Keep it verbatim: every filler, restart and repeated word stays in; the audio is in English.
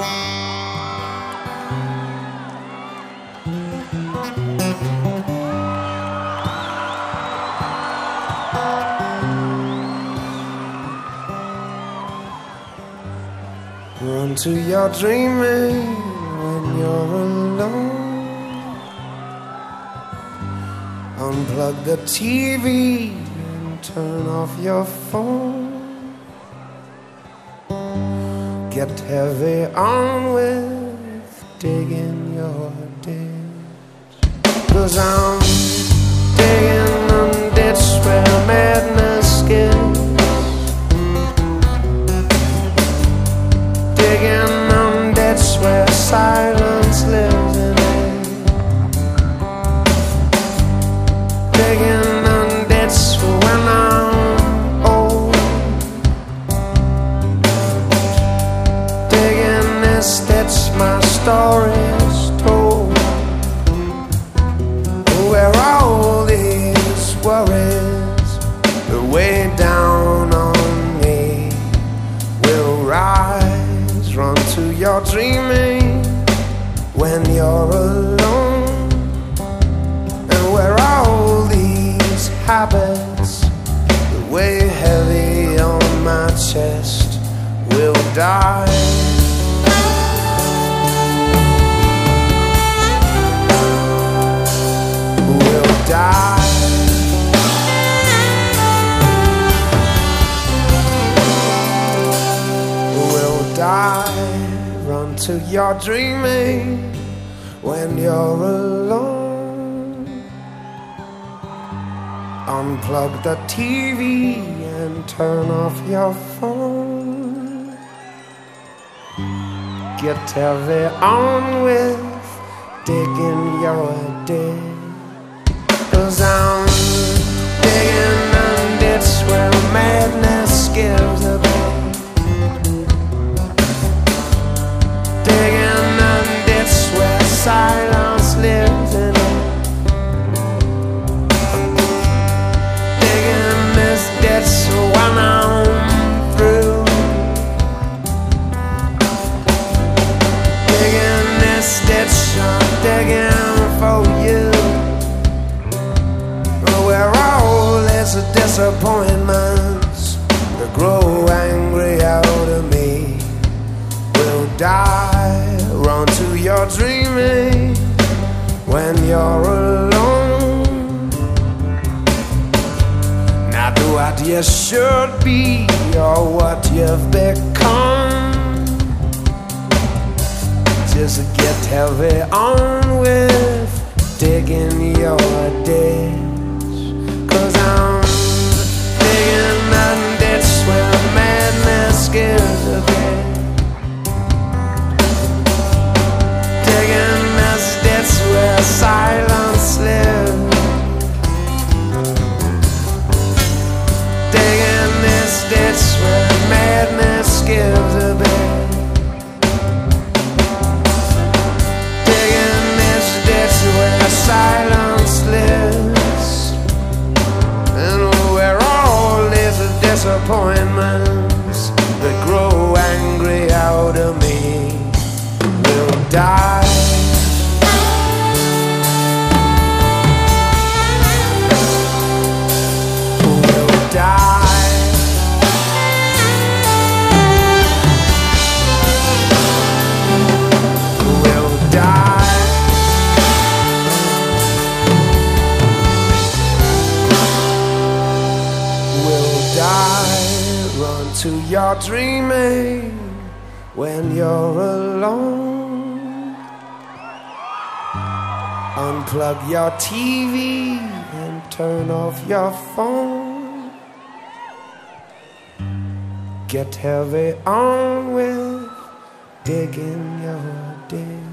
Run to your dreaming when you're alone. Unplug the T V and turn off your phone. Get heavy on with digging your ditch. 'Cause I'm digging a ditch where madness skips. Digging on ditch where silence lives in it. Digging on ditch when I'm old. Digging this ditch my story's told. Where all these worries that weigh down on me will rise. Run to your dreaming when you're alone. And where all these habits that weigh heavy on my chest will die. Will die. Will die. Run to your dreaming when you're alone. Unplug the T V and turn off your phone. Get heavy on with digging your ditch. 'Cause I'm digging a ditch where madness gives a bit. Digging a ditch where silence lives in it. Digging this ditch when I'm through. Digging this ditch, I'm digging for you. Where all these disappointments that grow angry out of me will die. Run to your dreaming when you're alone. Not what you should be or what you've become. Just get heavy on with digging your ditch. 'Cause I'm digging a ditch where madness gives a bit. Digging this ditch where silence lives. Digging this ditch where madness gives a bit. Digging this ditch where silence lives. Disappointments that grow angry out of me will die. Will die. Will die. Will die. Run to your dreaming when you're alone. Unplug your T V and turn off your phone. Get heavy on with digging your ditch.